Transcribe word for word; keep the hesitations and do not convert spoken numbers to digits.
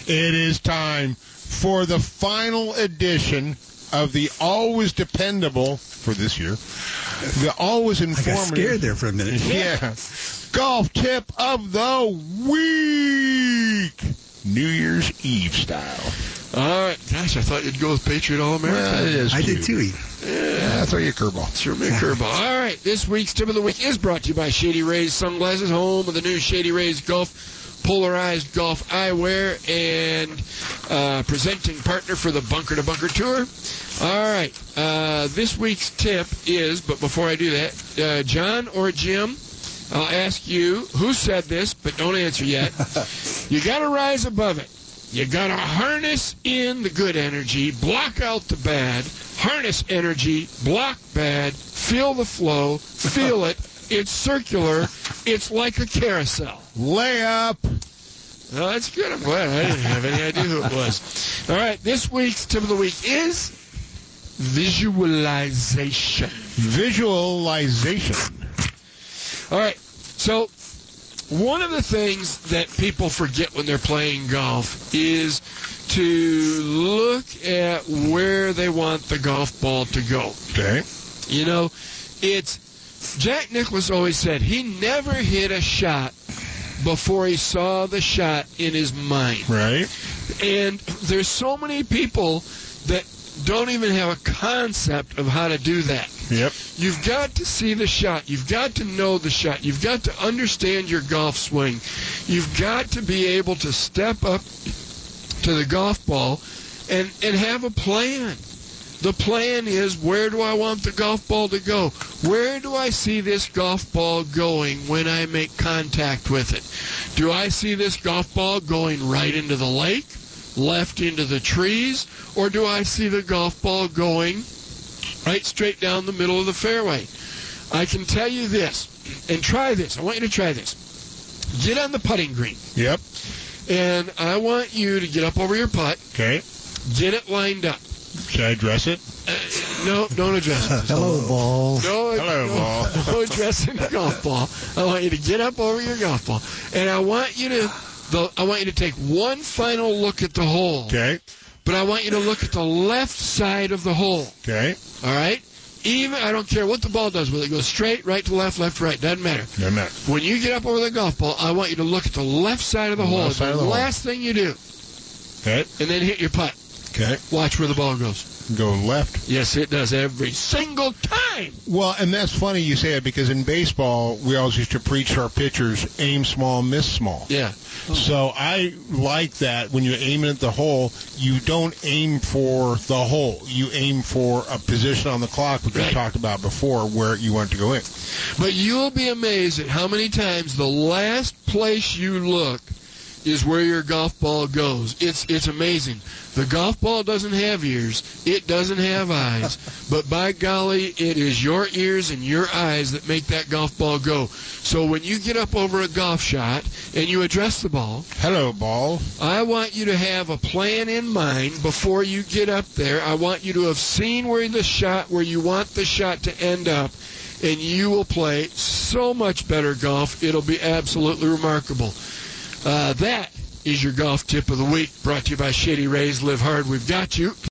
It is time for the final edition of the always dependable, for this year, the always informative. I got scared there for a minute. Yeah. Golf tip of the week. New Year's Eve style. All right. Gosh, I thought you'd go with Patriot All-American. Well, it is I too. did too. Yeah, that's why you curveball. Sure, me a curveball. All right. This week's tip of the week is brought to you by Shady Rays Sunglasses, home of the new Shady Rays Golf Polarized Golf Eyewear, and uh, presenting partner for the Bunker to Bunker Tour. All right. Uh, this week's tip is, but before I do that, uh, John or Jim, I'll ask you who said this, but don't answer yet. You got to rise above it. You got to harness in the good energy, block out the bad, harness energy, block bad, feel the flow, feel it. It's circular. It's like a carousel. Layup. Oh, that's good. I'm glad. I didn't have any idea who it was. All right. This week's tip of the week is visualization. Visualization. All right. So one of the things that people forget when they're playing golf is to look at where they want the golf ball to go. Okay. You know, it's Jack Nicklaus always said he never hit a shot before he saw the shot in his mind. Right. And there's so many people that don't even have a concept of how to do that. Yep. You've got to see the shot. You've got to know the shot. You've got to understand your golf swing. You've got to be able to step up to the golf ball and, and have a plan. The plan is, where do I want the golf ball to go? Where do I see this golf ball going when I make contact with it? Do I see this golf ball going right into the lake, left into the trees, or do I see the golf ball going right straight down the middle of the fairway? I can tell you this, and try this. I want you to try this. Get on the putting green. Yep. And I want you to get up over your putt. Okay. Get it lined up. Should I address it? Uh, no, don't address it. Hello, ball. No, Hello, no, ball. no addressing the golf ball. I want you to get up over your golf ball, and I want you to, the, I want you to take one final look at the hole. Okay. But I want you to look at the left side of the hole. Okay. All right. Even I don't care what the ball does, whether it goes straight, right to left, left to right, doesn't matter. Doesn't matter. When you get up over the golf ball, I want you to look at the left side of the, the hole. Left side the, of the last hole. thing you do. Okay. And then hit your putt. Okay. Watch where the ball goes. Go left. Yes, it does every single time. Well, and that's funny you say it, because in baseball, we always used to preach to our pitchers, aim small, miss small. Yeah. So I like that when you're aiming at the hole, you don't aim for the hole. You aim for a position on the clock, which right. we talked about before, where you want to go in. But you'll be amazed at how many times the last place you look is where your golf ball goes. It's it's amazing. The golf ball doesn't have ears. It doesn't have eyes. But by golly, it is your ears and your eyes that make that golf ball go. So when you get up over a golf shot and you address the ball, hello, ball. I want you to have a plan in mind before you get up there. I want you to have seen where the shot, where you want the shot to end up, and you will play so much better golf. It'll be absolutely remarkable. Uh, that is your golf tip of the week, brought to you by Shady Rays. Live hard, we've got you.